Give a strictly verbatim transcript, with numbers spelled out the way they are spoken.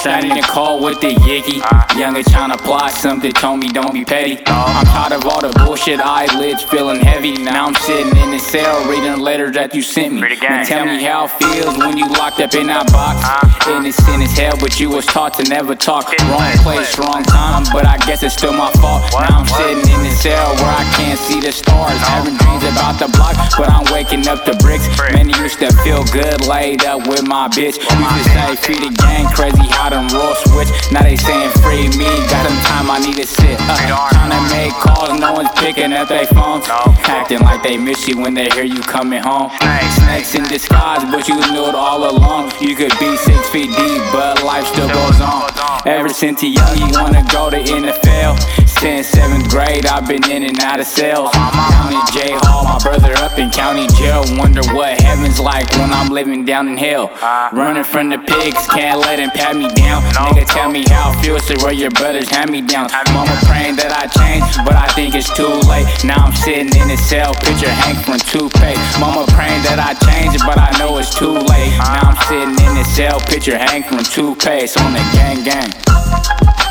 Shining the cold with the Yiggy. Younger tryna plot something, told me don't be petty. I'm tired of all the bullshit, eyelids feeling heavy. Now I'm sitting in the cell reading letters that you sent me. Now tell me how it feels when you locked up in that box. Innocent as hell, but you was taught to never talk. Wrong place, wrong time, but I guess it's still my fault. Now I'm sitting in the cell where I can't see the stars. Having dreams about the block, but I'm waking up to bricks. Man, it used to feel good laid up with my bitch. Used to say free the gang, crazy how them rules switch. Now they saying free me, got some time I need to sit. Uh, trying to make calls, no one's picking up their phones. Acting like they miss you when they hear you coming home. Snakes in disguise, but you knew it all along. You could be six feet deep, but life still goes on. Ever since you young, you wanna go to N F L. Since seventh grade, I've been in and out of cells. County J Hall, my brother up in county jail. Wonder what heaven's like when I'm living down in hell. Running from the pigs, can't let him pat me down. Nigga, tell me how it feels to wear your brother's hand-me-down. Mama praying that I change, but I think it's too late. Now I'm sitting in the cell, picture Hank from toothpaste. Mama praying that I change, but I know it's too late. Now I'm sitting in the cell, picture Hank from toothpaste on the gang gang.